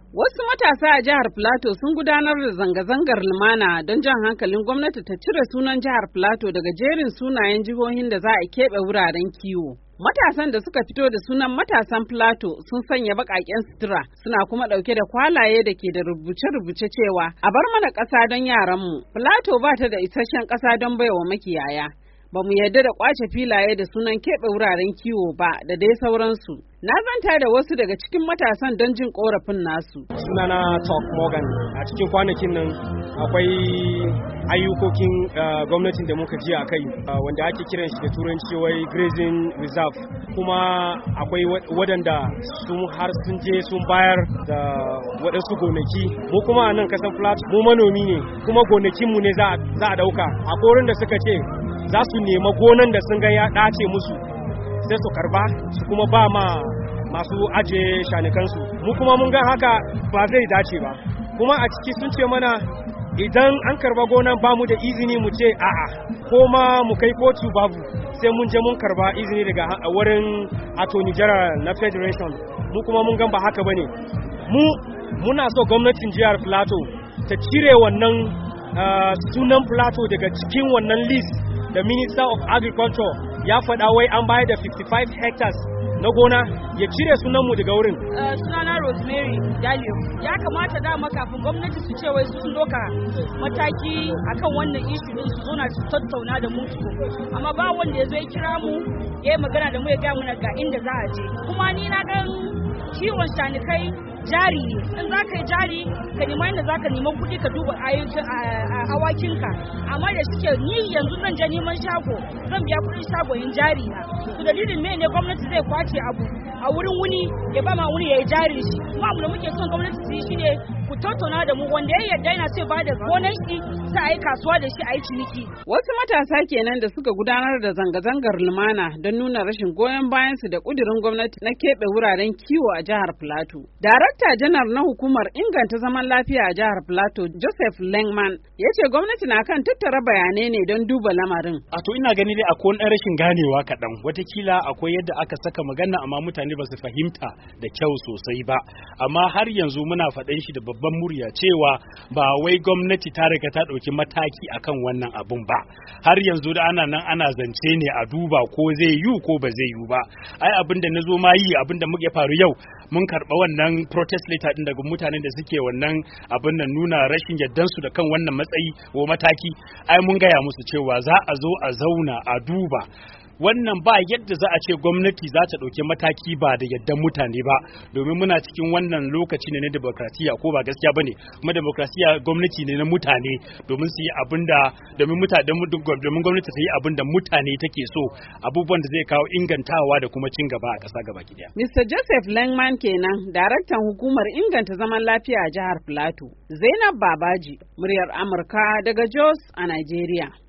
Wasu matasa a jihar Plateau sun gudanar da zanga-zangar lumana don jan hankalin gwamnati ta cire sunan jihar Plateau daga jerin sunayen jihohin da za a keɓe wuraren kiwo. Matasan da suka fito da sunan matasan Plateau sun sanya baƙaƙen sutura suna kuma ɗauke da kwalaye da ke da rubuce-rubuce cewa a bar mana ƙasa don yaranmu. Plateau ba ta da isasshen ƙasa don baiwa makiyaya. Ba mu yarda da kwace filaye da sunan keɓe wuraren kiwo ba da dai sauransu. Na zanta da wasu daga cikin matasan don jin korafin nasu. Sunana Talk Morgan. A cikin kwanakin nan akwai ayyukokin gwamnatin da muka ji a kai wanda ake kiran shi da turanci wai grazing reserve, kuma akwai waɗanda sun je sun bayar da waɗansu gonaki. Mu kuma a nan kasan Plateau mu manomi ne, kuma gonakinmu ne za a ɗauka. A korin da suka ce za su nema gonan da sun ga ya dace musu sai su karba su kuma ba ma masu ajiye shanikansu. Mu kuma mun ga haka ba zai dace ba, kuma a ciki sun ce mana idan an karba gonan ba mu da izini mu ce a'a, ko ma mu kai kotu babu, sai mun je mun karba izini daga wurin attorney general na federation. Mu kuma mun gan ba haka bane. Muna so gwamnatin jihar Plateau ta cire wannan sunan Plateau daga cikin wannan list da Minister of Agriculture ya faɗa wai an bayar da 55 hectares na gona, ya cire sunanmu daga wurin. Sunana Rosemary Dalio. Ya kamata dama kafin gwamnati su ce wai sun doka mataki akan wannan issue din su zona su tattauna da mu, amma ba wanda ya zo ya kira mu ya yi magana da mu ya gaya mana ga inda za a je. Kuma ni na gan kiwon shanikai jari ne. In za ka yi jari ka nema inda za ka neman kuɗi ka duba awakinka, amma da suke ni yanzu zan je neman shago zan biya kuɗin shago in jari na. To dalilin me ne gwamnati zai kwace abu a wurin wuni ya ba ma wuni ya yi jari shi? Kuma abu da muke son gwamnati su yi shi ne ku tattauna da mu, wanda ya yarda yana so ba da gonar shi sai a yi kasuwa da shi a yi ciniki. Wasu matasa kenan da suka gudanar da zanga-zangar lumana don nuna rashin goyon bayansu da ƙudurin gwamnati na keɓe wuraren kiwo a jihar Plateau. Darakta janar na hukumar inganta zaman lafiya a jihar Plateau, Joseph Lengman, ya ce gwamnati na kan tattara bayanai ne don duba lamarin. A to ina gani dai akwai wani rashin ganewa kaɗan, watakila akwai yadda aka saka magana amma mutane ba su fahimta da kyau sosai ba. Amma har yanzu muna faɗan shi da babban murya cewa ba wai gwamnati ta riga ta ɗauki mataki akan wannan abun ba. Har yanzu da ana zance ne a duba ko zai yi ko ba zai yi ba. Ai abin da na zo ma yi, abin da muke faru yau, mun karɓa wannan protest letter din daga mutanen da suke wannan abin nan nuna rashin yardansu da kan wannan matsayi ko mataki. Ai mun gaya musu cewa za a zo a zauna a duba. Wannan ba yadda za a ce gwamnati za ta ɗauki mataki ba da yaddan mutane ba, domin muna cikin wannan lokaci ne na demokrasiya, ko ba gaskiya bane? Kuma demokrasiya gwamnati ne na mutane, domin su yi domin gwamnati ta yi abin da mutane take so, abubuwan da zai kawo ingantawa da kuma cin gaba a ƙasa gaba ɗaya. Mr. Joseph Lengman kenan, daraktan hukumar inganta zaman lafiya a jihar Plateau. Zainab Babaji, muryar Amurka daga Jos a Nigeria.